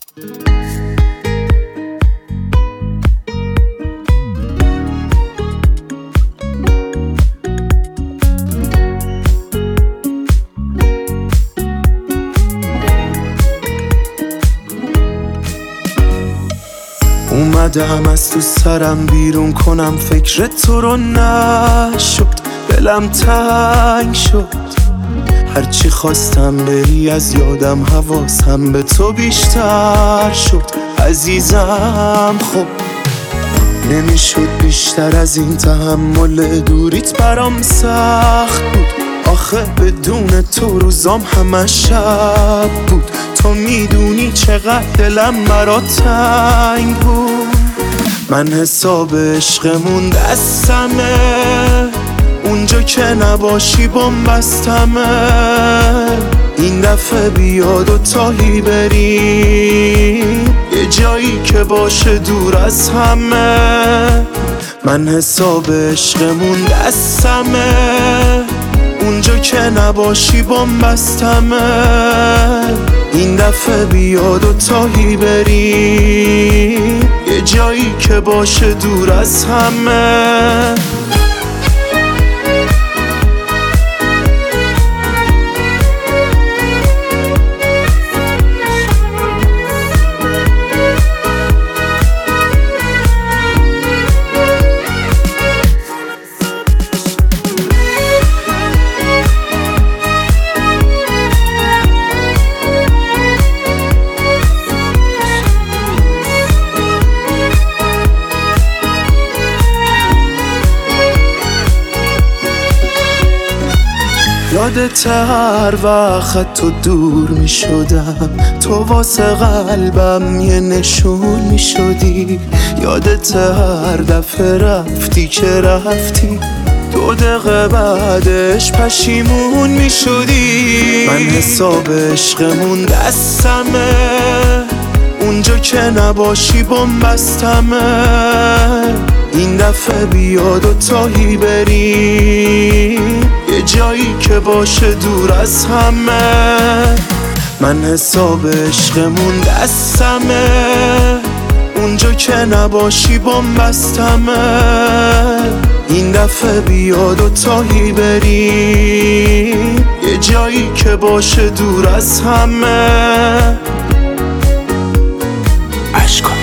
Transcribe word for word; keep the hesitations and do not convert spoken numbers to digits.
اومدم از تو سرم بیرون کنم فکر تو رو نشد، دلم تنگ شد. هرچی خواستم بری از یادم حواسم به تو بیشتر شد عزیزم. خب نمیشد بیشتر از این، تحمل دوریت برام سخت بود. آخه بدون تو روزام همه شب بود. تو میدونی چقدر دلم برات تنگ بود. من حساب عشقمون دستمه، اونجا که نباشی بنبستمه. این دفعه بیا دوتایی بریم یه جایی که باشه دور از همه. من حساب عشقمون دستمه، اونجا که نباشی بنبستمه. این دفعه بیا دوتایی بریم یه جایی که باشه دور از همه. یادت هر وقت تو دور می شدم، تو واسه قلبم یه نشون می شدی. یادت هر دفعه رفتی که رفتی، دو دقیقه بعدش پشیمون می شدی. من حساب عشقمون دستمه، اونجا که نباشی بنبستمه. این دفعه بیا دوتایی بریم یه جایی که باشه دور از همه. من حساب عشقمون دستمه، اونجا که نباشی بنبستمه. این دفعه بیا دوتایی بریم یه جایی که باشه دور از همه. عشق